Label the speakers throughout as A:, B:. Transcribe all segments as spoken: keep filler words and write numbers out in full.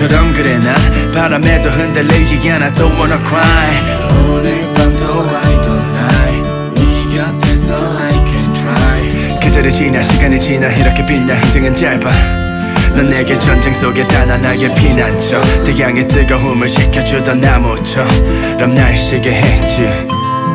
A: 것처럼 그래 난 바람에도 흔들리지 않아 Don't wanna cry 오늘 밤도 I don't lie 네 곁에서 I can try 계절이 지나 시간이 지나 이렇게 빛나 인생은 짧아 넌 내게 전쟁 속에 단 하나의 피난처 태양의 뜨거움을 식혀주던 나무처럼 날 쉬게 했지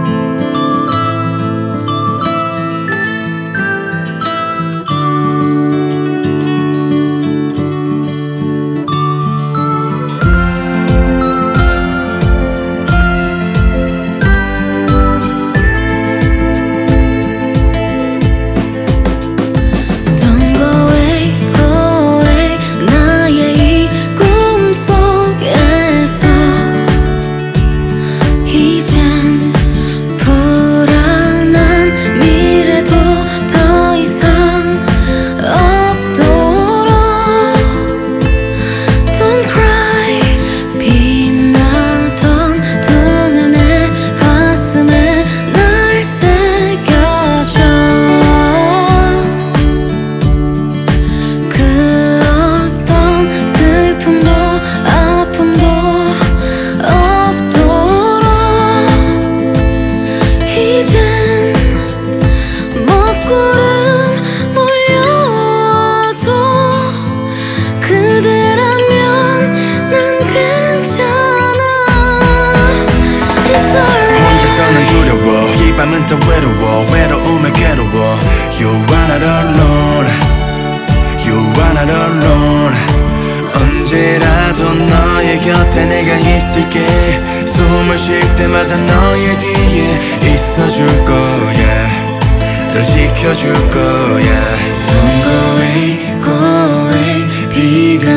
A: 밤은 더 외로워 외로움에 괴로워 You are not alone You are not alone 언제라도 너의 곁에 내가 있을게 숨을 쉴 때마다 너의 뒤에 있어줄 거야 널 지켜줄 거야 Don't go away, go away 비가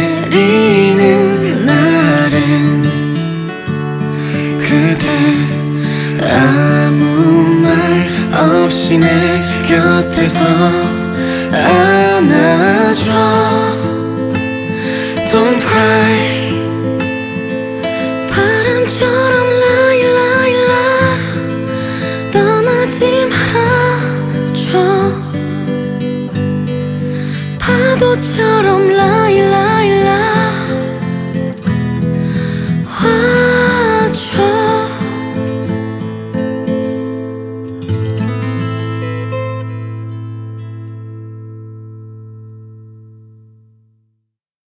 A: 내리는 날엔 그대 아무 말 없이 내 곁에서 안아줘